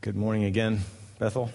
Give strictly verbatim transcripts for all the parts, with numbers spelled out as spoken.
Good morning again, Bethel.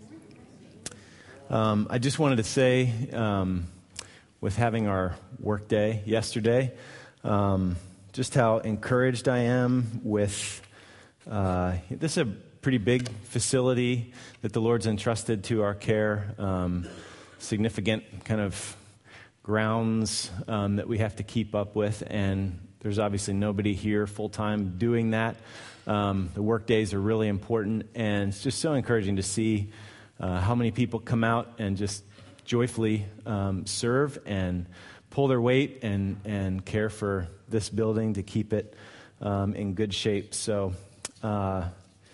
Um, I just wanted to say, um, with having our work day yesterday, um, just how encouraged I am with, uh, this is a pretty big facility that the Lord's entrusted to our care, um, significant kind of grounds um, that we have to keep up with, and there's obviously nobody here full-time doing that. Um, the work days are really important, and it's just so encouraging to see uh, how many people come out and just joyfully um, serve and pull their weight and, and care for this building to keep it um, in good shape. So, uh,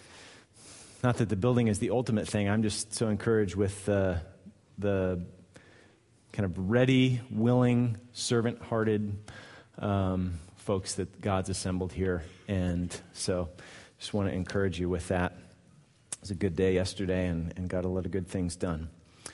not that the building is the ultimate thing, I'm just so encouraged with uh, the kind of ready, willing, servant-hearted um, folks that God's assembled here. And so just want to encourage you with that. It was a good day yesterday and, and got a lot of good things done.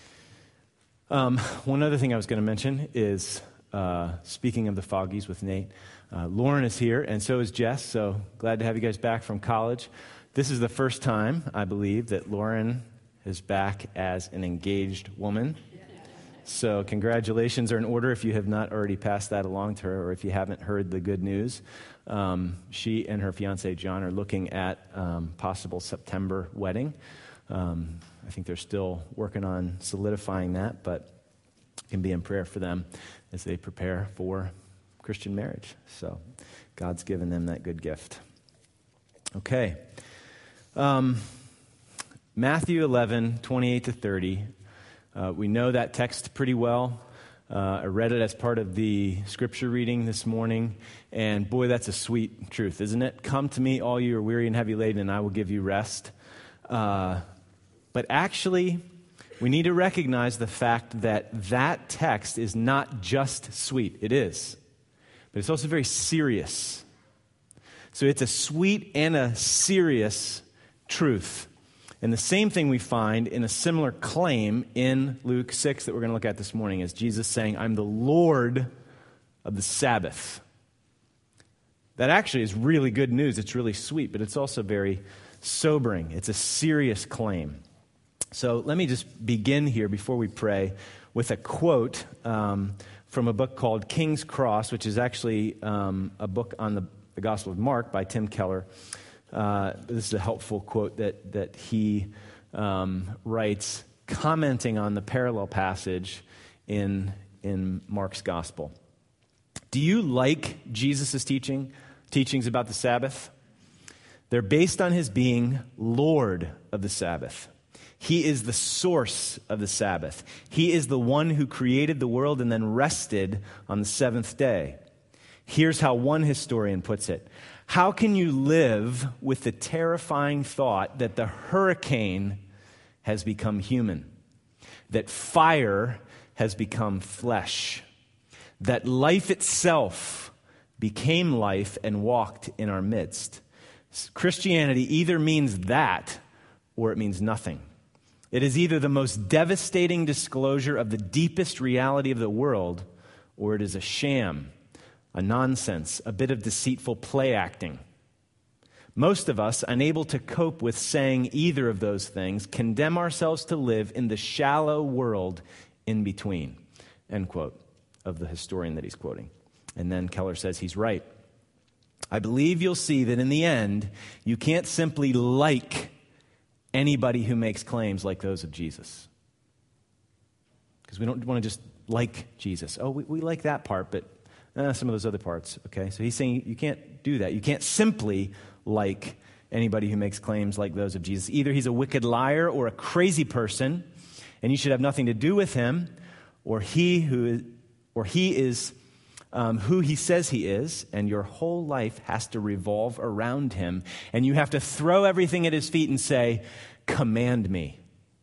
Um, one other thing I was going to mention is, uh, speaking of the Foggies with Nate, uh, Lauren is here and so is Jess, so glad to have you guys back from college. This is the first time, I believe, that Lauren is back as an engaged woman. So congratulations are in order if you have not already passed that along to her, or if you haven't heard the good news. Um, she and her fiancé, John, are looking at um, possible September wedding. Um, I think they're still working on solidifying that, but can be in prayer for them as they prepare for Christian marriage. So God's given them that good gift. Okay. Um, Matthew eleven, twenty-eight to thirty. Uh, we know that text pretty well. Uh, I read it as part of the scripture reading this morning, and boy, that's a sweet truth, isn't it? Come to me, all you are weary and heavy laden, and I will give you rest. Uh, but actually, we need to recognize the fact that that text is not just sweet. It is. But it's also very serious. So it's a sweet and a serious truth. And the same thing we find in a similar claim in Luke six that we're going to look at this morning, is Jesus saying, I'm the Lord of the Sabbath. That actually is really good news. It's really sweet, but it's also very sobering. It's a serious claim. So let me just begin here before we pray with a quote um, from a book called King's Cross, which is actually um, a book on the, the Gospel of Mark by Tim Keller. Uh, this is a helpful quote that that he um, writes, commenting on the parallel passage in in Mark's gospel. Do you like Jesus' teaching teachings about the Sabbath? They're based on his being Lord of the Sabbath. He is the source of the Sabbath. He is the one who created the world and then rested on the seventh day. Here's how one historian puts it. How can you live with the terrifying thought that the hurricane has become human, that fire has become flesh, that life itself became life and walked in our midst? Christianity either means that or it means nothing. It is either the most devastating disclosure of the deepest reality of the world, or it is a sham, a nonsense, a bit of deceitful play acting. Most of us, unable to cope with saying either of those things, condemn ourselves to live in the shallow world in between, end quote, of the historian that he's quoting. And then Keller says he's right. I believe you'll see that in the end, you can't simply like anybody who makes claims like those of Jesus. Because we don't want to just like Jesus. Oh, we, we like that part, but Uh, some of those other parts, okay? So he's saying you can't do that. You can't simply like anybody who makes claims like those of Jesus. Either he's a wicked liar or a crazy person, and you should have nothing to do with him, or he who is, or he is um, who he says he is, and your whole life has to revolve around him, and you have to throw everything at his feet and say, "Command me."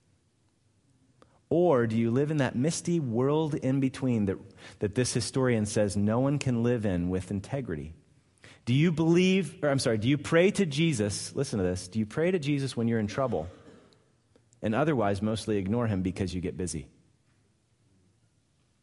Or do you live in that misty world in between that, that this historian says no one can live in with integrity? Do you believe, or I'm sorry, do you pray to Jesus, listen to this, do you pray to Jesus when you're in trouble and otherwise mostly ignore him because you get busy?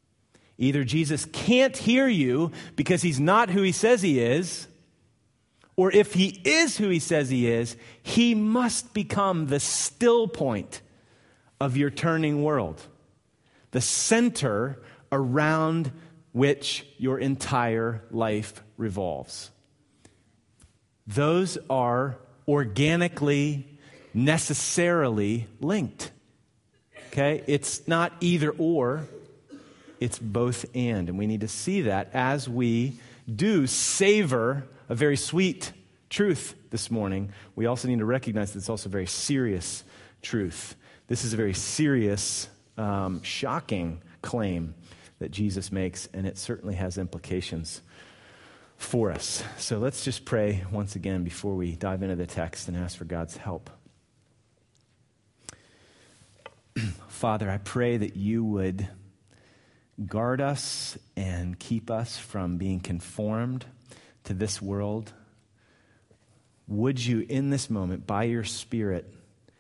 Either Jesus can't hear you because he's not who he says he is, Or if he is who he says he is, he must become the still point of your turning world, the center around which your entire life revolves. Those are organically, necessarily linked. Okay? It's not either or, it's both and. And we need to see that as we do savor a very sweet truth this morning. We also need to recognize that it's also very serious truth. This is a very serious, um, shocking claim that Jesus makes, and it certainly has implications for us. So let's just pray once again before we dive into the text and ask for God's help. Father, I pray that you would guard us and keep us from being conformed to this world. Would you, in this moment, by your Spirit,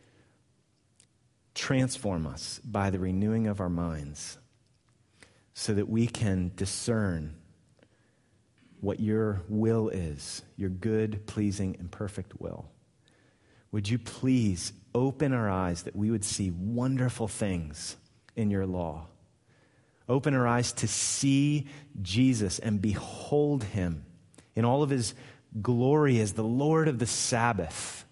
transform us by the renewing of our minds so that we can discern what your will is, your good, pleasing, and perfect will. Would you please open our eyes that we would see wonderful things in your law? Open our eyes to see Jesus and behold him in all of his glory as the Lord of the Sabbath.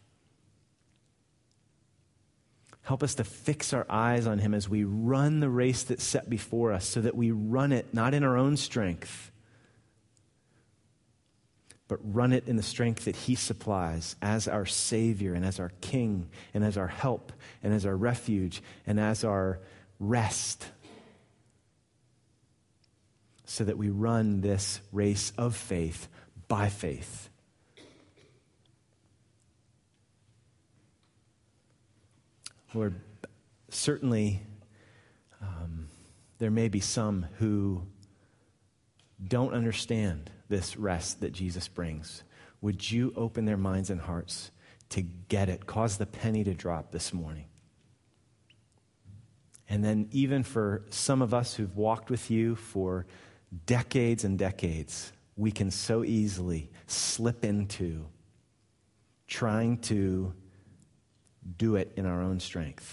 Help us to fix our eyes on him as we run the race that's set before us, so that we run it not in our own strength, but run it in the strength that he supplies as our Savior and as our King and as our help and as our refuge and as our rest, so that we run this race of faith by faith. Lord, certainly um, there may be some who don't understand this rest that Jesus brings. Would you open their minds and hearts to get it? Cause the penny to drop this morning. And then even for some of us who've walked with you for decades and decades, we can so easily slip into trying to do it in our own strength.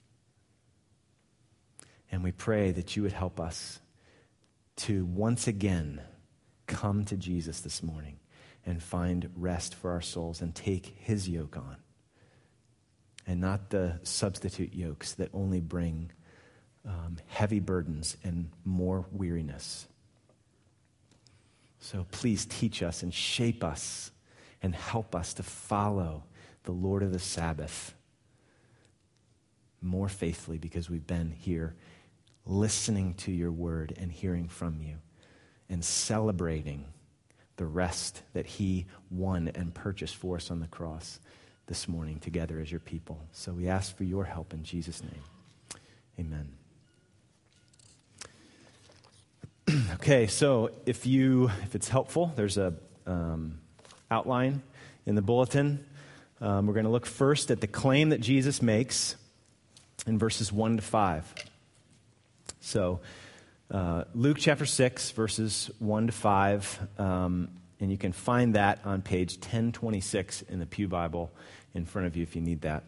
And we pray that you would help us to once again come to Jesus this morning and find rest for our souls and take his yoke on, and not the substitute yokes that only bring um, heavy burdens and more weariness. So please teach us and shape us and help us to follow the Lord of the Sabbath more faithfully, because we've been here listening to your word and hearing from you and celebrating the rest that he won and purchased for us on the cross this morning together as your people. So we ask for your help in Jesus' name. Amen. Okay, so if you, if it's helpful, there's a um, outline in the bulletin. Um, we're going to look first at the claim that Jesus makes in verses one to five. So uh, Luke chapter six, verses one to five, um, and you can find that on page ten twenty-six in the Pew Bible in front of you if you need that.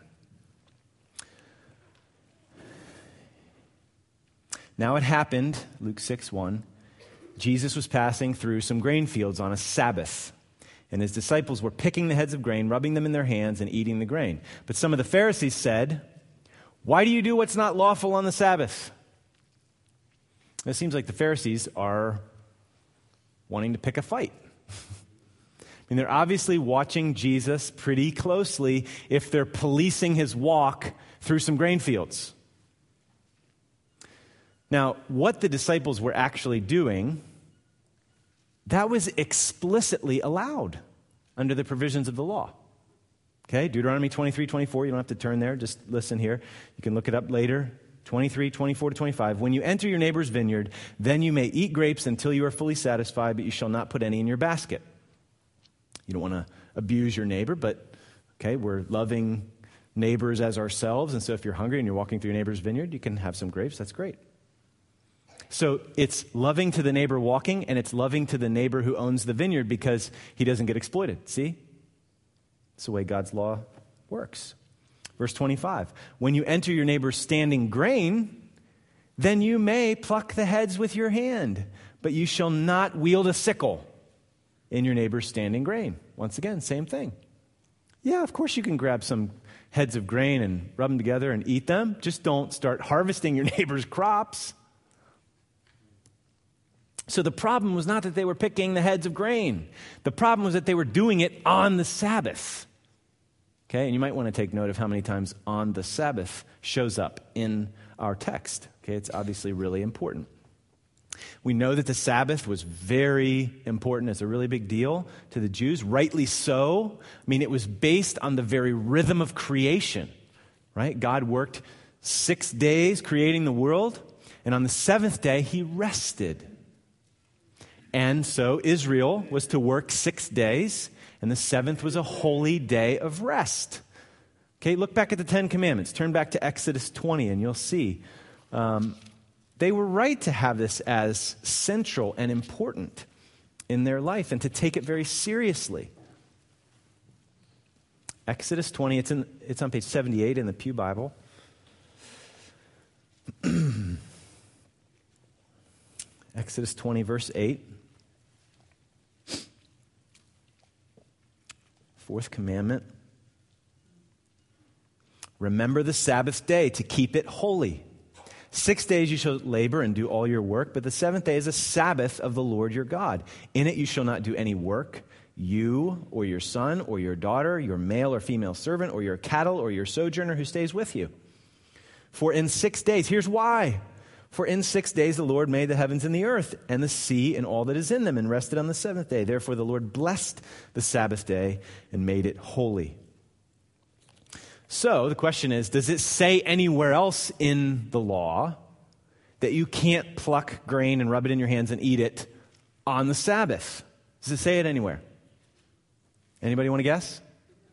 Now it happened, Luke six one, Jesus was passing through some grain fields on a Sabbath, and his disciples were picking the heads of grain, rubbing them in their hands, and eating the grain. But some of the Pharisees said, "Why do you do what's not lawful on the Sabbath?" It seems like the Pharisees are wanting to pick a fight. I mean, they're obviously watching Jesus pretty closely if they're policing his walk through some grain fields. Now, what the disciples were actually doing, that was explicitly allowed under the provisions of the law. Okay, Deuteronomy twenty-three twenty-four, you don't have to turn there, just listen here. You can look it up later. twenty-three twenty-four to twenty-five. When you enter your neighbor's vineyard, then you may eat grapes until you are fully satisfied, but you shall not put any in your basket. You don't want to abuse your neighbor, but okay, we're loving neighbors as ourselves, and so if you're hungry and you're walking through your neighbor's vineyard, you can have some grapes. That's great. So it's loving to the neighbor walking, and it's loving to the neighbor who owns the vineyard because he doesn't get exploited. See? It's the way God's law works. Verse twenty-five, when you enter your neighbor's standing grain, then you may pluck the heads with your hand, but you shall not wield a sickle in your neighbor's standing grain. Once again, same thing. Yeah, of course you can grab some heads of grain and rub them together and eat them. Just don't start harvesting your neighbor's crops. So the problem was not that they were picking the heads of grain. The problem was that they were doing it on the Sabbath. Okay, and you might want to take note of how many times on the Sabbath shows up in our text. Okay, it's obviously really important. We know that the Sabbath was very important. It's a really big deal to the Jews, rightly so. I mean, it was based on the very rhythm of creation, right? God worked six days creating the world, and on the seventh day, he rested. And so Israel was to work six days, and the seventh was a holy day of rest. Okay, look back at the Ten Commandments. Turn back to Exodus twenty, and you'll see. Um, they were right to have this as central and important in their life and to take it very seriously. Exodus twenty, it's, in, it's on page seventy-eight in the Pew Bible. Exodus twenty, verse eight. Fourth commandment. Remember the Sabbath day to keep it holy. Six days you shall labor and do all your work, but the seventh day is a Sabbath of the Lord your God. In it you shall not do any work, you or your son or your daughter, your male or female servant, or your cattle or your sojourner who stays with you. For in six days, here's why. For in six days the Lord made the heavens and the earth and the sea and all that is in them, and rested on the seventh day. Therefore the Lord blessed the Sabbath day and made it holy. So the question is, does it say anywhere else in the law that you can't pluck grain and rub it in your hands and eat it on the Sabbath? Does it say it anywhere? Anybody want to guess?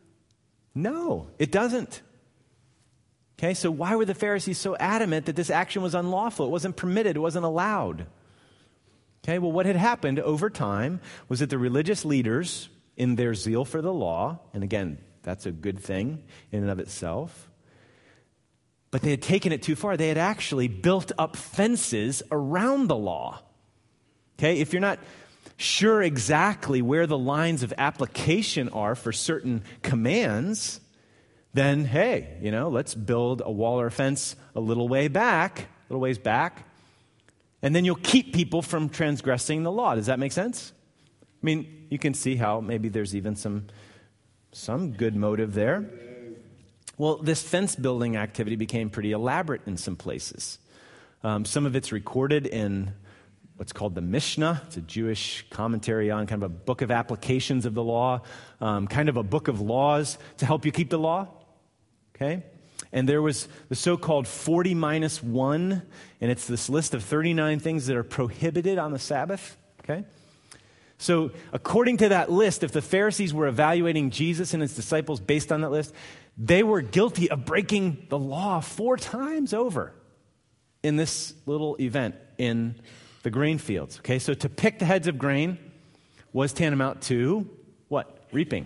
No, it doesn't. Okay, so why were the Pharisees so adamant that this action was unlawful? It wasn't permitted, it wasn't allowed. Okay, well, what had happened over time was that the religious leaders, in their zeal for the law, and again, that's a good thing in and of itself, but they had taken it too far. They had actually built up fences around the law. Okay, if you're not sure exactly where the lines of application are for certain commands, then, hey, you know, let's build a wall or a fence a little way back, a little ways back, and then you'll keep people from transgressing the law. Does that make sense? I mean, you can see how maybe there's even some, some good motive there. Well, this fence building activity became pretty elaborate in some places. Um, some of it's recorded in what's called the Mishnah. It's a Jewish commentary on kind of a book of applications of the law, um, kind of a book of laws to help you keep the law. Okay? And there was the so-called forty minus one, and it's this list of thirty-nine things that are prohibited on the Sabbath. Okay? So according to that list, if the Pharisees were evaluating Jesus and his disciples based on that list, they were guilty of breaking the law four times over in this little event in the grain fields. Okay, so to pick the heads of grain was tantamount to what? Reaping.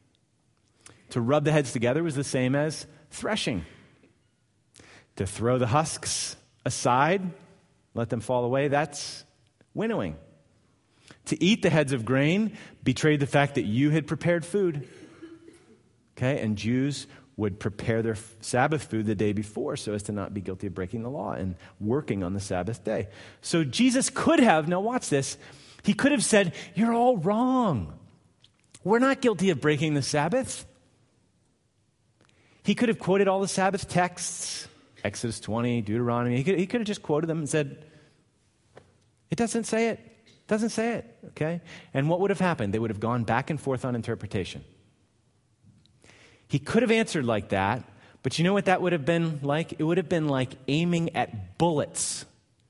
To rub the heads together was the same as threshing. To throw the husks aside, let them fall away, that's winnowing. To eat the heads of grain betrayed the fact that you had prepared food. Okay, and Jews would prepare their Sabbath food the day before so as to not be guilty of breaking the law and working on the Sabbath day. So Jesus could have, now watch this, he could have said, you're all wrong. We're not guilty of breaking the Sabbath. He could have quoted all the Sabbath texts, Exodus twenty, Deuteronomy. He could, he could have just quoted them and said, it doesn't say it. It doesn't say it, okay? And what would have happened? They would have gone back and forth on interpretation. He could have answered like that, but you know what that would have been like? It would have been like aiming at bullets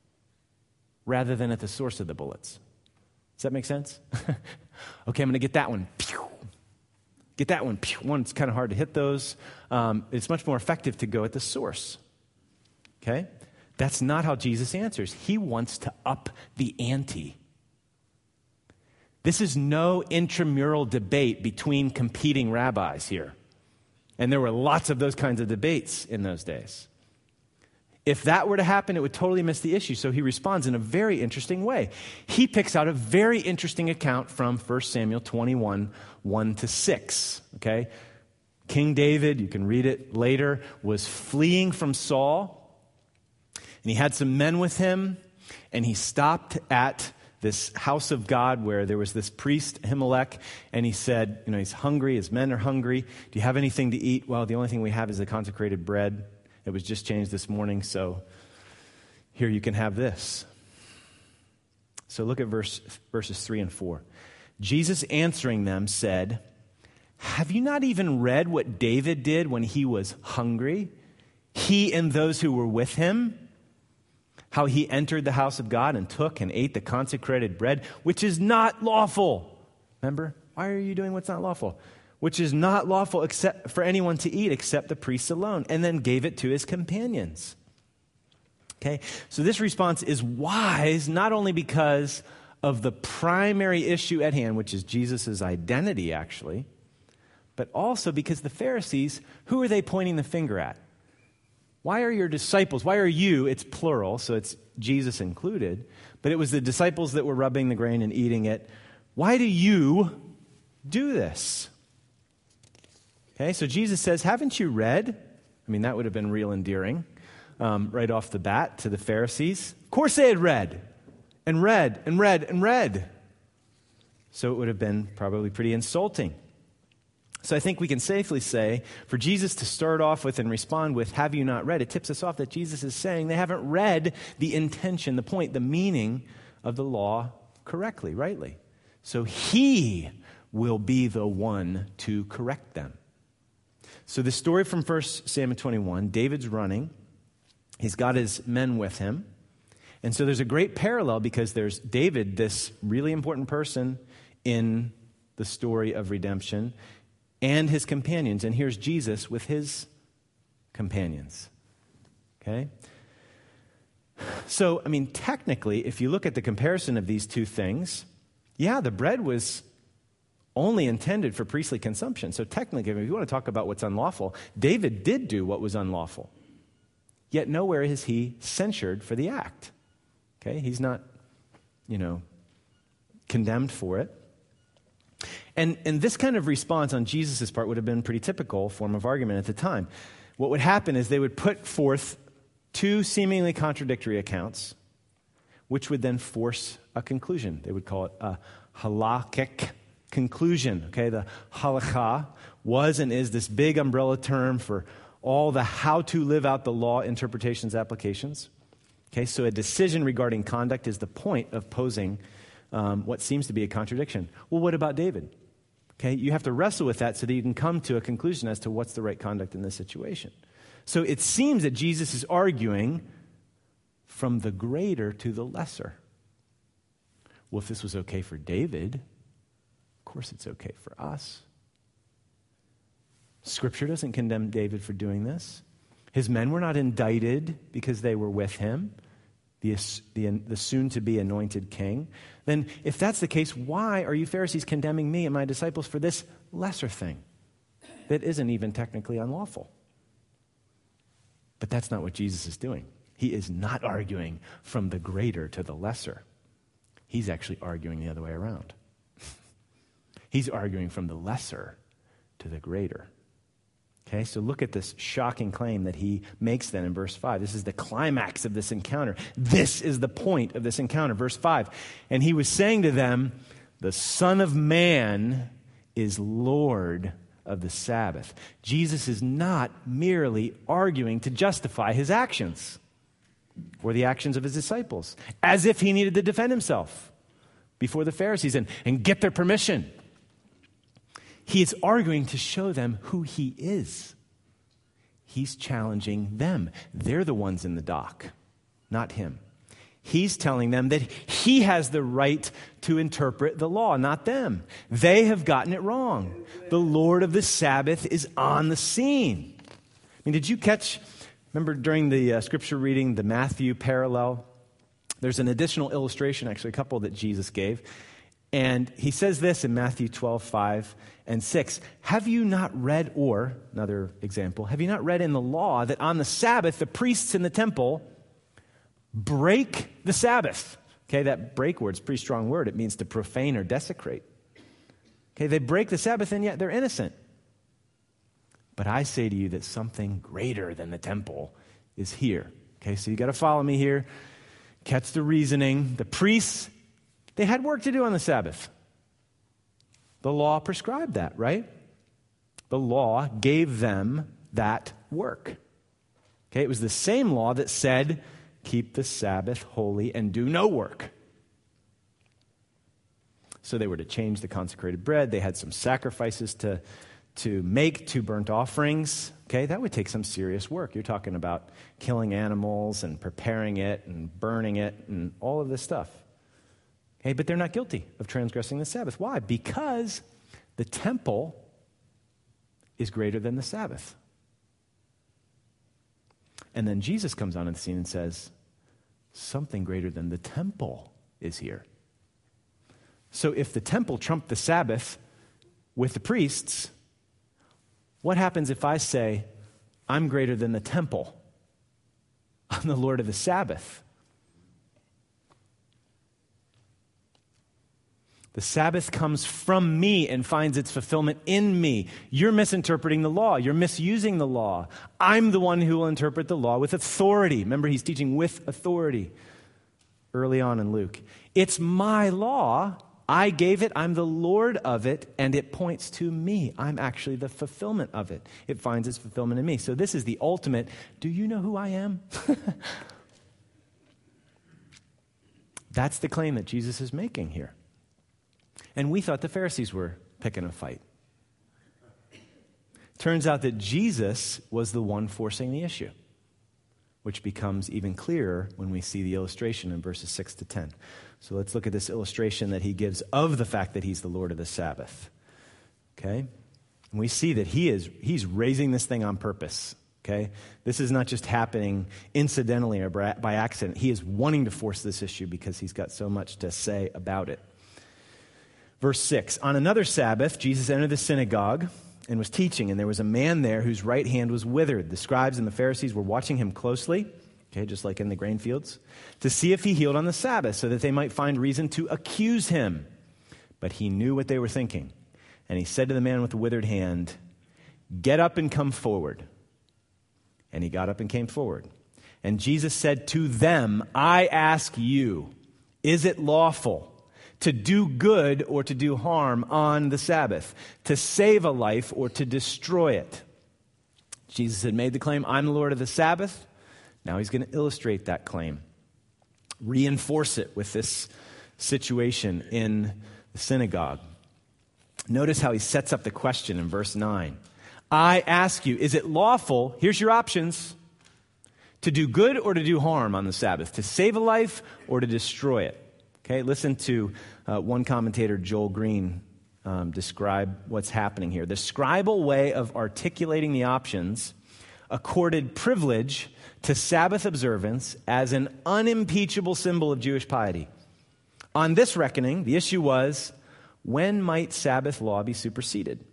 rather than at the source of the bullets. Does that make sense? Okay, I'm going to get that one. Pew. Get that one. Pew. One, it's kind of hard to hit those. Um, it's much more effective to go at the source. Okay? That's not how Jesus answers. He wants to up the ante. This is no intramural debate between competing rabbis here. And there were lots of those kinds of debates in those days. If that were to happen, it would totally miss the issue. So he responds in a very interesting way. He picks out a very interesting account from First Samuel twenty-one, one to six. Okay? King David, you can read it later, was fleeing from Saul. And he had some men with him. And he stopped at this house of God where there was this priest, Ahimelech, and he said, you know, he's hungry, his men are hungry. Do you have anything to eat? Well, the only thing we have is the consecrated bread. It was just changed this morning, so here you can have this. So look at verse, verses three and four. Jesus answering them said, have you not even read what David did when he was hungry? He and those who were with him? How he entered the house of God and took and ate the consecrated bread, which is not lawful. Remember? Why are you doing what's not lawful? Which is not lawful except for anyone to eat except the priests alone, and then gave it to his companions. Okay? So this response is wise not only because of the primary issue at hand, which is Jesus' identity, actually, but also because the Pharisees, who are they pointing the finger at? Why are your disciples, why are you, it's plural, so it's Jesus included, but it was the disciples that were rubbing the grain and eating it. Why do you do this? Okay, so Jesus says, haven't you read? I mean, that would have been real endearing um, right off the bat to the Pharisees. Of course they had read and read and read and read. So it would have been probably pretty insulting. So I think we can safely say, for Jesus to start off with and respond with, have you not read? It tips us off that Jesus is saying they haven't read the intention, the point, the meaning of the law correctly, rightly. So he will be the one to correct them. So the story from First Samuel twenty-one, David's running. He's got his men with him. And so there's a great parallel because there's David, this really important person in the story of redemption, and his companions. And here's Jesus with his companions. Okay? So, I mean, technically, if you look at the comparison of these two things, yeah, the bread was only intended for priestly consumption. So technically, if you want to talk about what's unlawful, David did do what was unlawful. Yet nowhere is he censured for the act. Okay? He's not, you know, condemned for it. And, and this kind of response on Jesus' part would have been a pretty typical form of argument at the time. What would happen is they would put forth two seemingly contradictory accounts, which would then force a conclusion. They would call it a halakhic conclusion. Okay, the halakha was and is this big umbrella term for all the how to live out the law interpretations applications. Okay, so a decision regarding conduct is the point of posing um, what seems to be a contradiction. Well, what about David? Okay, you have to wrestle with that so that you can come to a conclusion as to what's the right conduct in this situation. So it seems that Jesus is arguing from the greater to the lesser. Well, if this was okay for David, of course it's okay for us. Scripture doesn't condemn David for doing this. His men were not indicted because they were with him, the, the, the soon-to-be anointed king. Then if that's the case, why are you Pharisees condemning me and my disciples for this lesser thing that isn't even technically unlawful? But that's not what Jesus is doing. He is not arguing from the greater to the lesser. He's actually arguing the other way around. He's arguing from the lesser to the greater. Okay, so look at this shocking claim that he makes then in verse five. This is the climax of this encounter. This is the point of this encounter. Verse five. And he was saying to them, the Son of Man is Lord of the Sabbath. Jesus is not merely arguing to justify his actions or the actions of his disciples, as if he needed to defend himself before the Pharisees and, and get their permission. He is arguing to show them who he is. He's challenging them. They're the ones in the dock, not him. He's telling them that he has the right to interpret the law, not them. They have gotten it wrong. The Lord of the Sabbath is on the scene. I mean, did you catch Remember during the uh, scripture reading, the Matthew parallel, there's an additional illustration, actually a couple that Jesus gave. And he says this in Matthew twelve, five and six. Have you not read, or, another example, have you not read in the law that on the Sabbath, the priests in the temple break the Sabbath? Okay, that break word's a pretty strong word. It means to profane or desecrate. Okay, they break the Sabbath and yet they're innocent. But I say to you that something greater than the temple is here. Okay, so you got to follow me here. Catch the reasoning. The priests, they had work to do on the Sabbath. The law prescribed that, right? The law gave them that work. Okay, it was the same law that said, keep the Sabbath holy and do no work. So they were to change the consecrated bread. They had some sacrifices to, to make, two burnt offerings. Okay, that would take some serious work. You're talking about killing animals and preparing it and burning it and all of this stuff. Okay, but they're not guilty of transgressing the Sabbath. Why? Because the temple is greater than the Sabbath. And then Jesus comes on the scene and says, something greater than the temple is here. So if the temple trumped the Sabbath with the priests, what happens if I say, I'm greater than the temple? I'm the Lord of the Sabbath. The Sabbath comes from me and finds its fulfillment in me. You're misinterpreting the law. You're misusing the law. I'm the one who will interpret the law with authority. Remember, he's teaching with authority early on in Luke. It's my law. I gave it. I'm the Lord of it, and it points to me. I'm actually the fulfillment of it. It finds its fulfillment in me. So this is the ultimate, do you know who I am? That's the claim that Jesus is making here. And we thought the Pharisees were picking a fight. Turns out that Jesus was the one forcing the issue, which becomes even clearer when we see the illustration in verses six to ten. So let's look at this illustration that he gives of the fact that he's the Lord of the Sabbath. Okay? And we see that he is he's raising this thing on purpose. Okay? This is not just happening incidentally or by accident. He is wanting to force this issue because he's got so much to say about it. Verse six, on another Sabbath, Jesus entered the synagogue and was teaching, and there was a man there whose right hand was withered. The scribes and the Pharisees were watching him closely, okay, just like in the grain fields, to see if he healed on the Sabbath, so that they might find reason to accuse him. But he knew what they were thinking, and he said to the man with the withered hand, get up and come forward. And he got up and came forward. And Jesus said to them, I ask you, is it lawful to do good or to do harm on the Sabbath, to save a life or to destroy it? Jesus had made the claim, I'm the Lord of the Sabbath. Now he's going to illustrate that claim, reinforce it with this situation in the synagogue. Notice how he sets up the question in verse nine. I ask you, is it lawful, here's your options, to do good or to do harm on the Sabbath, to save a life or to destroy it? Okay, listen to uh, one commentator, Joel Green, um, describe what's happening here. The scribal way of articulating the options accorded privilege to Sabbath observance as an unimpeachable symbol of Jewish piety. On this reckoning, the issue was, when might Sabbath law be superseded?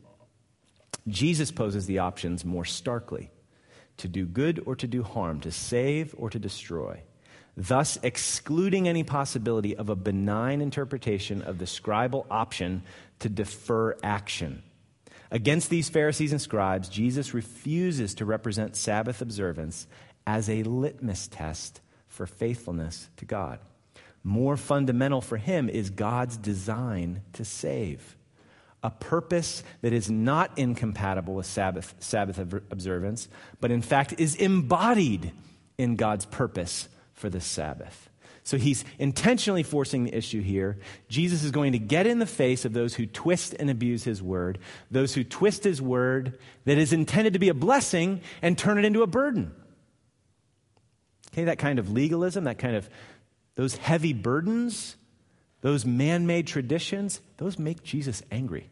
Jesus poses the options more starkly, to do good or to do harm, to save or to destroy, thus excluding any possibility of a benign interpretation of the scribal option to defer action. Against these Pharisees and scribes, Jesus refuses to represent Sabbath observance as a litmus test for faithfulness to God. More fundamental for him is God's design to save, a purpose that is not incompatible with Sabbath, Sabbath observance, but in fact is embodied in God's purpose for the Sabbath. So he's intentionally forcing the issue here. Jesus is going to get in the face of those who twist and abuse his word, those who twist his word that is intended to be a blessing and turn it into a burden. Okay, that kind of legalism, that kind of, those heavy burdens, those man-made traditions, those make Jesus angry.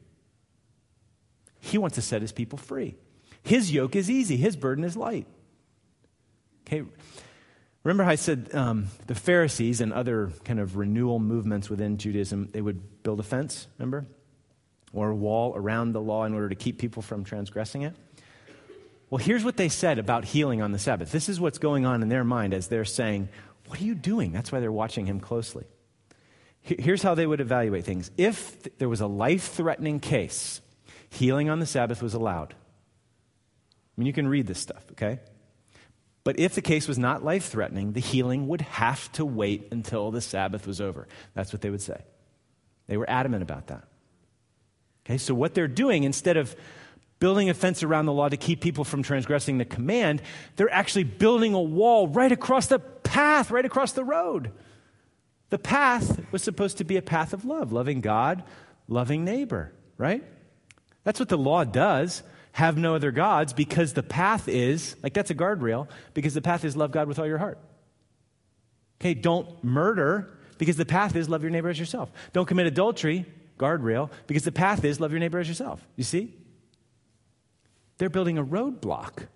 He wants to set his people free. His yoke is easy. His burden is light. Okay, remember how I said um, the Pharisees and other kind of renewal movements within Judaism, they would build a fence, remember? Or a wall around the law in order to keep people from transgressing it. Well, here's what they said about healing on the Sabbath. This is what's going on in their mind as they're saying, what are you doing? That's why they're watching him closely. Here's how they would evaluate things. If th- there was a life-threatening case, healing on the Sabbath was allowed. I mean, you can read this stuff, okay? But if the case was not life-threatening, the healing would have to wait until the Sabbath was over. That's what they would say. They were adamant about that. Okay, so what they're doing, instead of building a fence around the law to keep people from transgressing the command, they're actually building a wall right across the path, right across the road. The path was supposed to be a path of love, loving God, loving neighbor, right? That's what the law does. Have no other gods, because the path is, like that's a guardrail, because the path is love God with all your heart. Okay, don't murder, because the path is love your neighbor as yourself. Don't commit adultery, guardrail, because the path is love your neighbor as yourself. You see? They're building a roadblock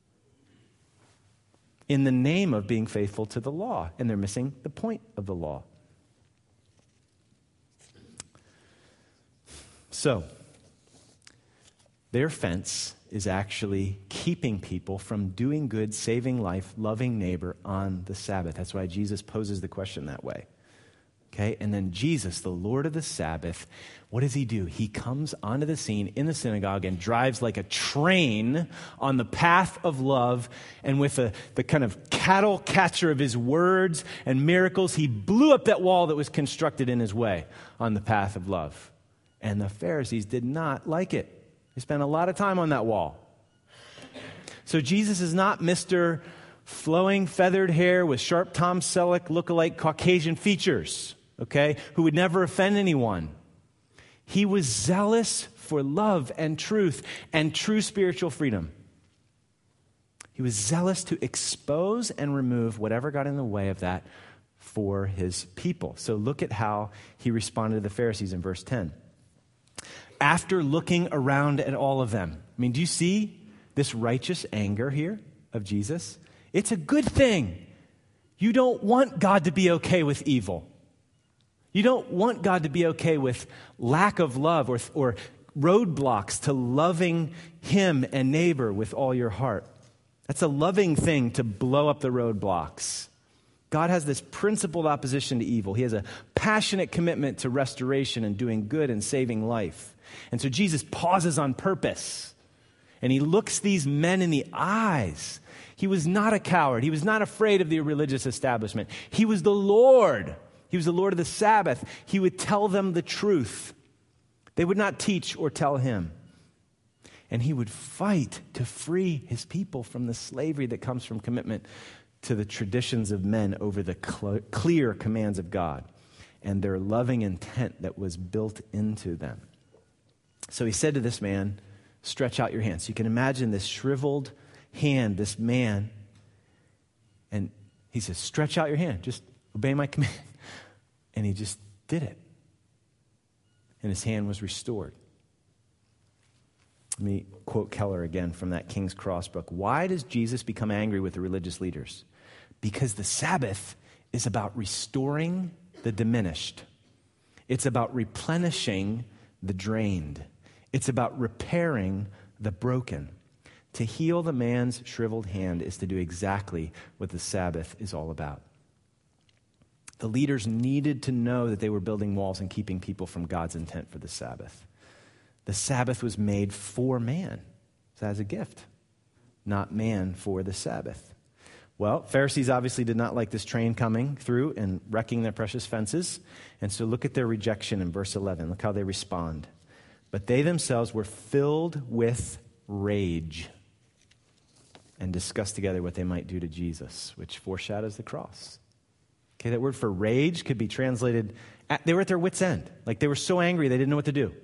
in the name of being faithful to the law, and they're missing the point of the law. So, their fence is actually keeping people from doing good, saving life, loving neighbor on the Sabbath. That's why Jesus poses the question that way. Okay, and then Jesus, the Lord of the Sabbath, what does he do? He comes onto the scene in the synagogue and drives like a train on the path of love, and with a, the kind of cattle catcher of his words and miracles, he blew up that wall that was constructed in his way on the path of love. And the Pharisees did not like it. They spent a lot of time on that wall. So Jesus is not Mister flowing feathered hair with sharp Tom Selleck lookalike Caucasian features, okay, who would never offend anyone. He was zealous for love and truth and true spiritual freedom. He was zealous to expose and remove whatever got in the way of that for his people. So look at how he responded to the Pharisees in verse ten. After looking around at all of them, I mean, do you see this righteous anger here of Jesus? It's a good thing. You don't want God to be okay with evil. You don't want God to be okay with lack of love or, or roadblocks to loving him and neighbor with all your heart. That's a loving thing to blow up the roadblocks. God has this principled opposition to evil. He has a passionate commitment to restoration and doing good and saving life. And so Jesus pauses on purpose, and he looks these men in the eyes. He was not a coward. He was not afraid of the religious establishment. He was the Lord. He was the Lord of the Sabbath. He would tell them the truth. They would not teach or tell him. And he would fight to free his people from the slavery that comes from commitment to the traditions of men over the cl- clear commands of God and their loving intent that was built into them. So he said to this man, stretch out your hand. So you can imagine this shriveled hand, this man, and he says, stretch out your hand, just obey my command. And he just did it. And his hand was restored. Let me quote Keller again from that King's Cross book. Why does Jesus become angry with the religious leaders? Because the Sabbath is about restoring the diminished. It's about replenishing the drained. It's about repairing the broken. To heal the man's shriveled hand is to do exactly what the Sabbath is all about. The leaders needed to know that they were building walls and keeping people from God's intent for the Sabbath. The Sabbath was made for man, so as a gift, not man for the Sabbath. Well, Pharisees obviously did not like this train coming through and wrecking their precious fences. And so look at their rejection in verse eleven. Look how they respond. But they themselves were filled with rage and discussed together what they might do to Jesus, which foreshadows the cross. Okay, that word for rage could be translated, at, they were at their wits' end. Like they were so angry they didn't know what to do.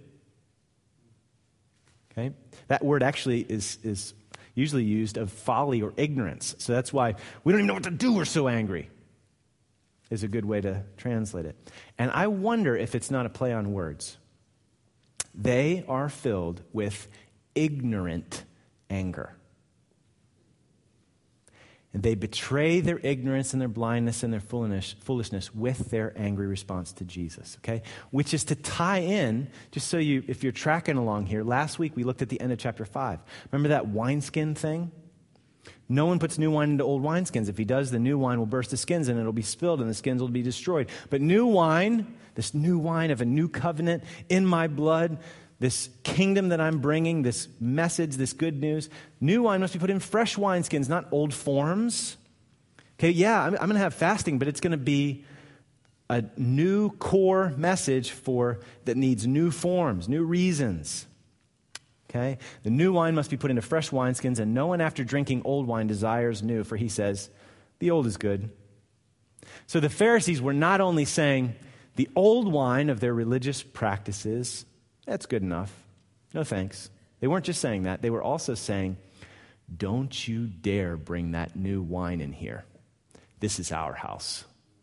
Okay, that word actually is, is usually used of folly or ignorance. So that's why we don't even know what to do, we're so angry, is a good way to translate it. And I wonder if it's not a play on words. They are filled with ignorant anger. And they betray their ignorance and their blindness and their foolishness, foolishness with their angry response to Jesus, okay? Which is to tie in, just so you, if you're tracking along here, last week we looked at the end of chapter five. Remember that wineskin thing? No one puts new wine into old wineskins. If he does, the new wine will burst the skins and it'll be spilled and the skins will be destroyed. But new wine, this new wine of a new covenant in my blood, this kingdom that I'm bringing, this message, this good news, new wine must be put in fresh wineskins, not old forms. Okay, yeah, I'm, I'm going to have fasting, but it's going to be a new core message for that needs new forms, new reasons. Okay, the new wine must be put into fresh wineskins, and no one after drinking old wine desires new, for he says, the old is good. So the Pharisees were not only saying the old wine of their religious practices, that's good enough. No thanks. They weren't just saying that. They were also saying, don't you dare bring that new wine in here. This is our house.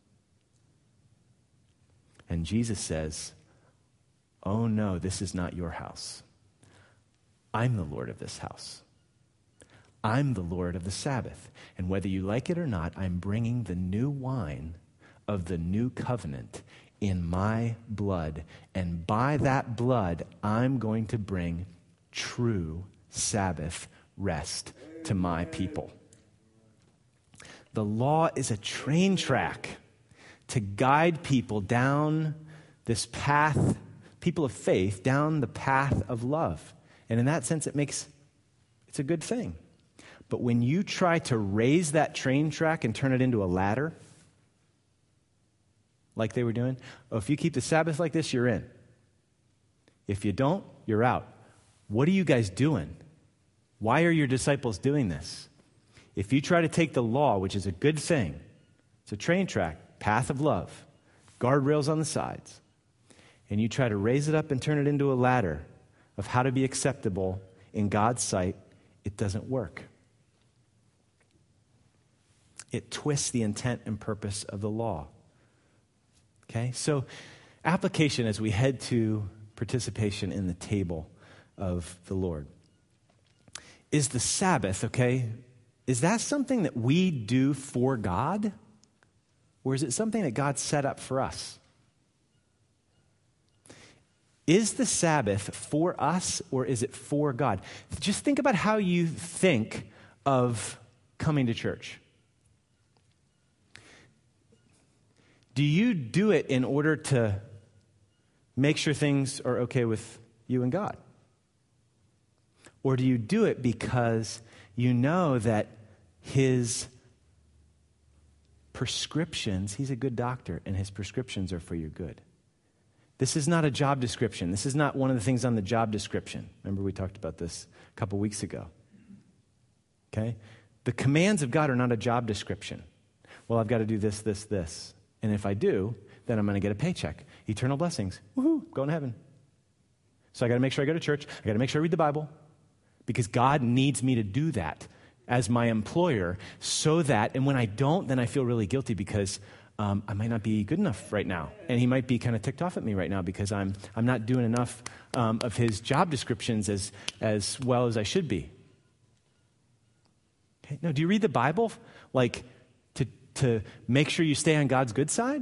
And Jesus says, oh no, this is not your house. I'm the Lord of this house. I'm the Lord of the Sabbath. And whether you like it or not, I'm bringing the new wine of the new covenant in my blood, and by that blood, I'm going to bring true Sabbath rest to my people. The law is a train track to guide people down this path, people of faith, down the path of love. And in that sense, it makes, it's a good thing. But when you try to raise that train track and turn it into a ladder, like they were doing, oh, if you keep the Sabbath like this, you're in. If you don't, you're out. What are you guys doing? Why are your disciples doing this? If you try to take the law, which is a good thing, it's a train track, path of love, guardrails on the sides, and you try to raise it up and turn it into a ladder of how to be acceptable in God's sight, it doesn't work. It twists the intent and purpose of the law. Okay, so application as we head to participation in the table of the Lord. Is the Sabbath, okay, is that something that we do for God? Or is it something that God set up for us? Is the Sabbath for us or is it for God? Just think about how you think of coming to church. Do you do it in order to make sure things are okay with you and God? Or do you do it because you know that his prescriptions, he's a good doctor, and his prescriptions are for your good? This is not a job description. This is not one of the things on the job description. Remember we talked about this a couple weeks ago. Okay? The commands of God are not a job description. Well, I've got to do this, this, this. And if I do, then I'm going to get a paycheck. Eternal blessings. Woohoo, going to heaven. So I got to make sure I go to church. I got to make sure I read the Bible. Because God needs me to do that as my employer so that, and when I don't, then I feel really guilty because um, I might not be good enough right now. And he might be kind of ticked off at me right now because I'm I'm not doing enough um, of his job descriptions as, as well as I should be. Okay. No, do you read the Bible like to, to make sure you stay on God's good side?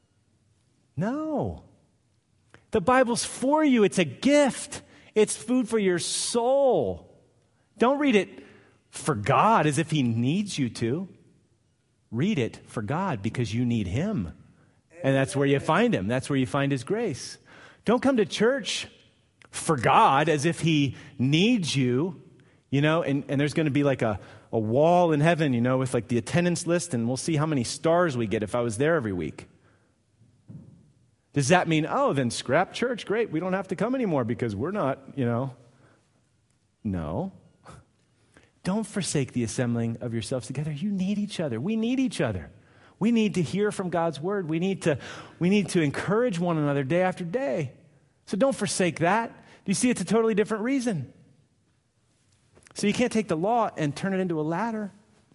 No. The Bible's for you. It's a gift. It's food for your soul. Don't read it for God as if he needs you to. Read it for God because you need him. And that's where you find him. That's where you find his grace. Don't come to church for God as if he needs you, you know, and, and there's going to be like a, a wall in heaven, you know, with like the attendance list, and we'll see how many stars we get if I was there every week. Does that mean, oh, then scrap church? Great, we don't have to come anymore because we're not, you know. No. Don't forsake the assembling of yourselves together. You need each other. We need each other. We need to hear from God's word. We need to, we need to encourage one another day after day. So don't forsake that. Do you see it's a totally different reason? So you can't take the law and turn it into a ladder.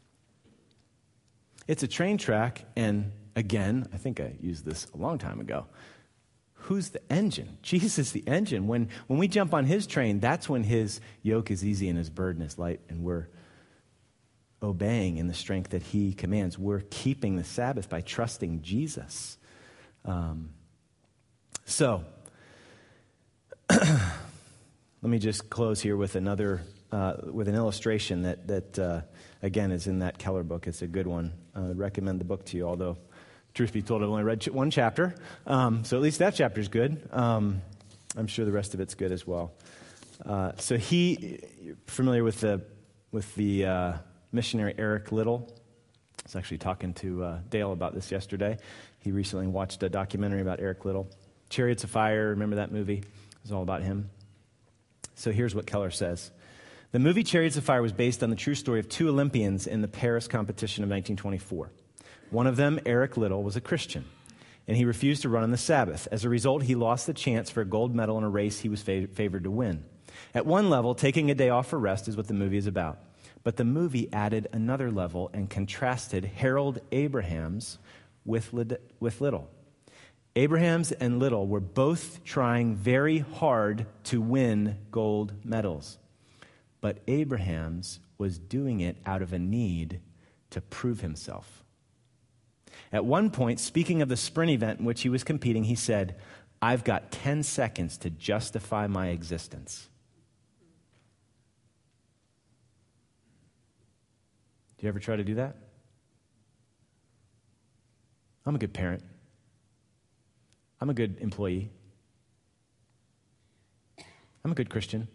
It's a train track, and again, I think I used this a long time ago. Who's the engine? Jesus is the engine. When when we jump on his train, that's when his yoke is easy and his burden is light, and we're obeying in the strength that he commands. We're keeping the Sabbath by trusting Jesus. Um, so, let me just close here with another, uh, with an illustration that, that uh, again, is in that Keller book. It's a good one. I would recommend the book to you, although, truth be told, I've only read ch- one chapter. Um, so at least that chapter's good. Um, I'm sure the rest of it's good as well. Uh, so he, you're familiar with the, with the uh, missionary Eric Liddell. I was actually talking to uh, Dale about this yesterday. He recently watched a documentary about Eric Liddell. Chariots of Fire, remember that movie? It was all about him. So here's what Keller says. The movie Chariots of Fire was based on the true story of two Olympians in the Paris competition of nineteen twenty-four. One of them, Eric Liddell, was a Christian, and he refused to run on the Sabbath. As a result, he lost the chance for a gold medal in a race he was fav- favored to win. At one level, taking a day off for rest is what the movie is about. But the movie added another level and contrasted Harold Abrahams with, Lid- with Liddell. Abrahams and Liddell were both trying very hard to win gold medals. But Abrahams was doing it out of a need to prove himself. At one point, speaking of the sprint event in which he was competing, he said, "I've got ten seconds to justify my existence." Do you ever try to do that? I'm a good parent. I'm a good employee. I'm a good Christian.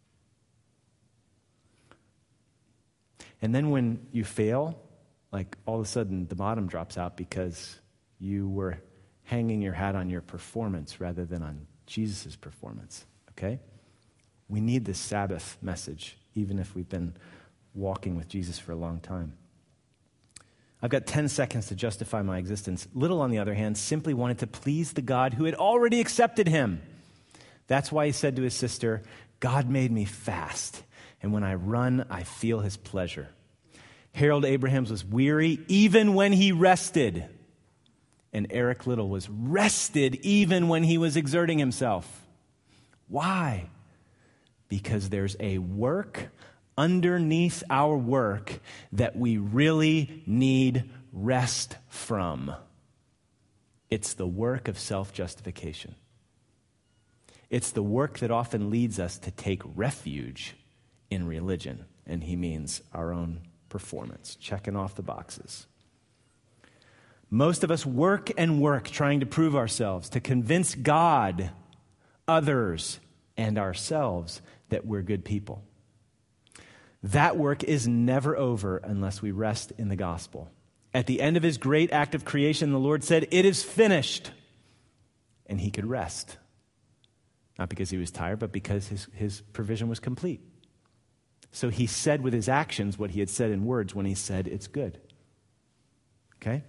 And then when you fail, like all of a sudden the bottom drops out because you were hanging your hat on your performance rather than on Jesus' performance, okay? We need this Sabbath message, even if we've been walking with Jesus for a long time. I've got ten seconds to justify my existence. Liddell, on the other hand, simply wanted to please the God who had already accepted him. That's why he said to his sister, "God made me fast, and when I run, I feel his pleasure." Harold Abrahams was weary even when he rested, and Eric Liddell was rested even when he was exerting himself. Why? Because there's a work underneath our work that we really need rest from. It's the work of self-justification. It's the work that often leads us to take refuge in religion, and he means our own performance, checking off the boxes. Most of us work and work trying to prove ourselves, to convince God, others, and ourselves that we're good people. That work is never over unless we rest in the gospel. At the end of his great act of creation, the Lord said, "It is finished." And he could rest. Not because he was tired, but because his, his provision was complete. So he said with his actions what he had said in words when he said, "It's good." Okay?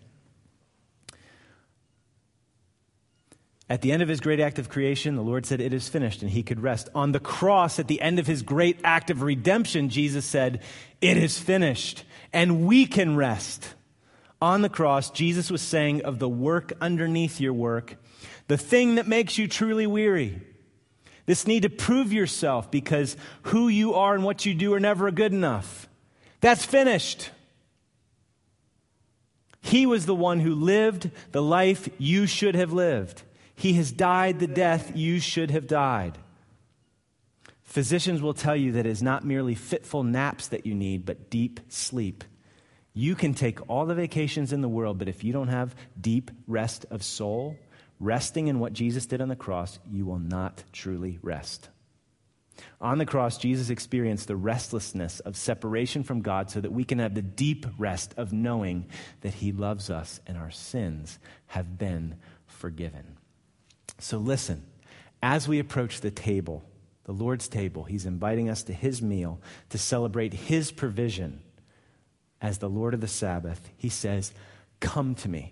At the end of his great act of creation, the Lord said, "It is finished," and he could rest. On the cross, at the end of his great act of redemption, Jesus said, "It is finished," and we can rest. On the cross, Jesus was saying of the work underneath your work, the thing that makes you truly weary, this need to prove yourself because who you are and what you do are never good enough. That's finished. He was the one who lived the life you should have lived. He has died the death you should have died. Physicians will tell you that it is not merely fitful naps that you need, but deep sleep. You can take all the vacations in the world, but if you don't have deep rest of soul, resting in what Jesus did on the cross, you will not truly rest. On the cross, Jesus experienced the restlessness of separation from God so that we can have the deep rest of knowing that he loves us and our sins have been forgiven. So listen, as we approach the table, the Lord's table, he's inviting us to his meal to celebrate his provision as the Lord of the Sabbath. He says, "Come to me."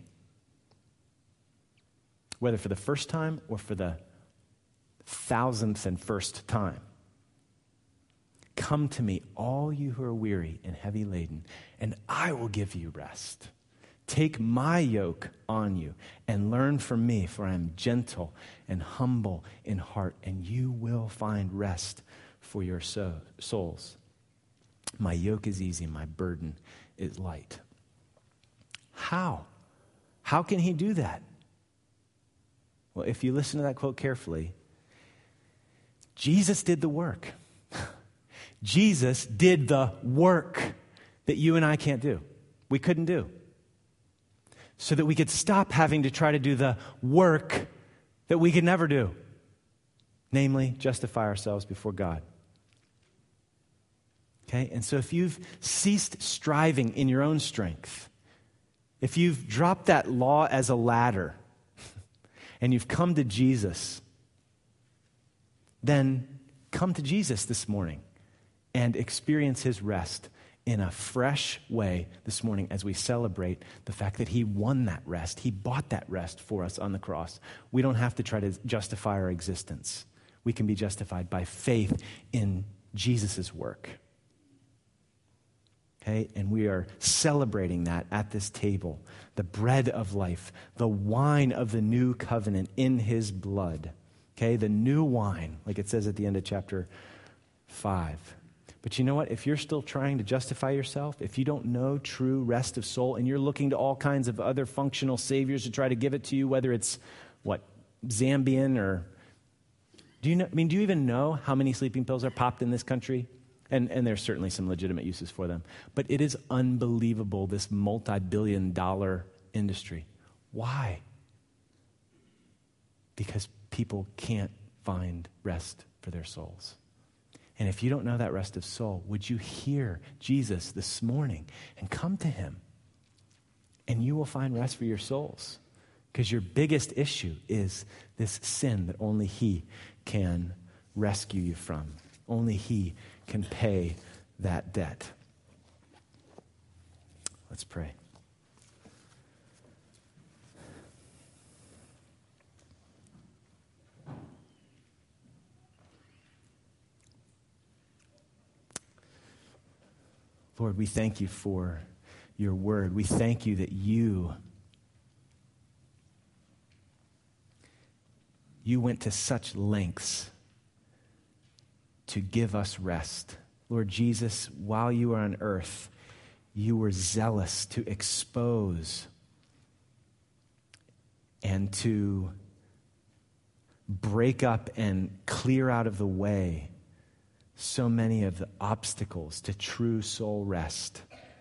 Whether for the first time or for the thousandth and first time. "Come to me, all you who are weary and heavy laden, and I will give you rest. Take my yoke on you and learn from me, for I am gentle and humble in heart, and you will find rest for your so- souls. My yoke is easy, my burden is light. How? How can he do that? Well, if you listen to that quote carefully, Jesus did the work. Jesus did the work that you and I can't do. We couldn't do. So that we could stop having to try to do the work that we could never do. Namely, justify ourselves before God. Okay? And so if you've ceased striving in your own strength, if you've dropped that law as a ladder, and you've come to Jesus, then come to Jesus this morning and experience his rest in a fresh way this morning as we celebrate the fact that he won that rest. He bought that rest for us on the cross. We don't have to try to justify our existence. We can be justified by faith in Jesus' work. Okay? And we are celebrating that at this table. The bread of life, the wine of the new covenant in his blood. Okay? The new wine, like it says at the end of chapter five. But you know what? If you're still trying to justify yourself, if you don't know true rest of soul, and you're looking to all kinds of other functional saviors to try to give it to you, whether it's, what, Zambian or... Do you know, I mean, do you even know how many sleeping pills are popped in this country? And, and there's certainly some legitimate uses for them. But it is unbelievable, this multi-billion dollar industry. Why? Because people can't find rest for their souls. And if you don't know that rest of soul, would you hear Jesus this morning and come to him? And you will find rest for your souls. Because your biggest issue is this sin that only he can rescue you from. Only he can pay that debt. Let's pray. Lord, we thank you for your word. We thank you that you, you went to such lengths to give us rest. Lord Jesus, while you were on earth, you were zealous to expose and to break up and clear out of the way so many of the obstacles to true soul rest.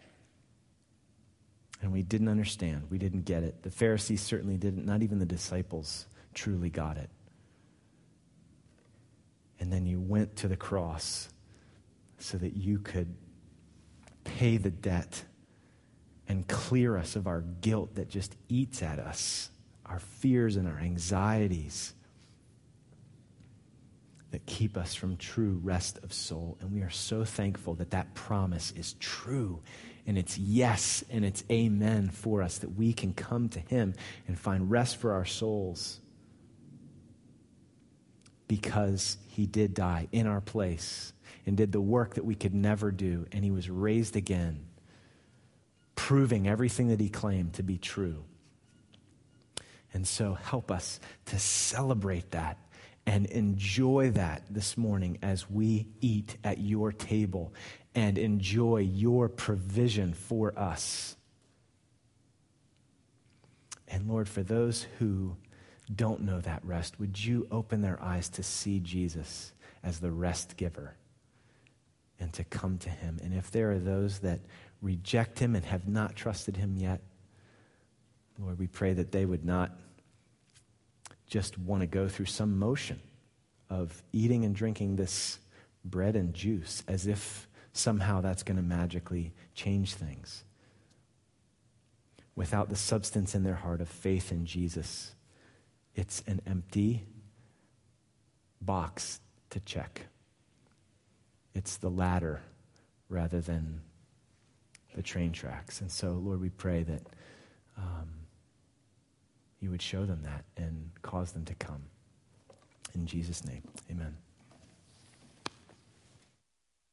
And we didn't understand. We didn't get it. The Pharisees certainly didn't. Not even the disciples truly got it. And then you went to the cross so that you could pay the debt and clear us of our guilt that just eats at us, our fears and our anxieties that keep us from true rest of soul. And we are so thankful that that promise is true, and it's yes and it's amen for us, that we can come to him and find rest for our souls because he did die in our place and did the work that we could never do, and he was raised again, proving everything that he claimed to be true. And so help us to celebrate that and enjoy that this morning as we eat at your table and enjoy your provision for us. And Lord, for those who don't know that rest, would you open their eyes to see Jesus as the rest giver and to come to him? And if there are those that reject him and have not trusted him yet, Lord, we pray that they would not just want to go through some motion of eating and drinking this bread and juice as if somehow that's going to magically change things, without the substance in their heart of faith in Jesus. It's an empty box to check. It's the ladder rather than the train tracks. And so, Lord, we pray that um, you would show them that and cause them to come. In Jesus' name, amen.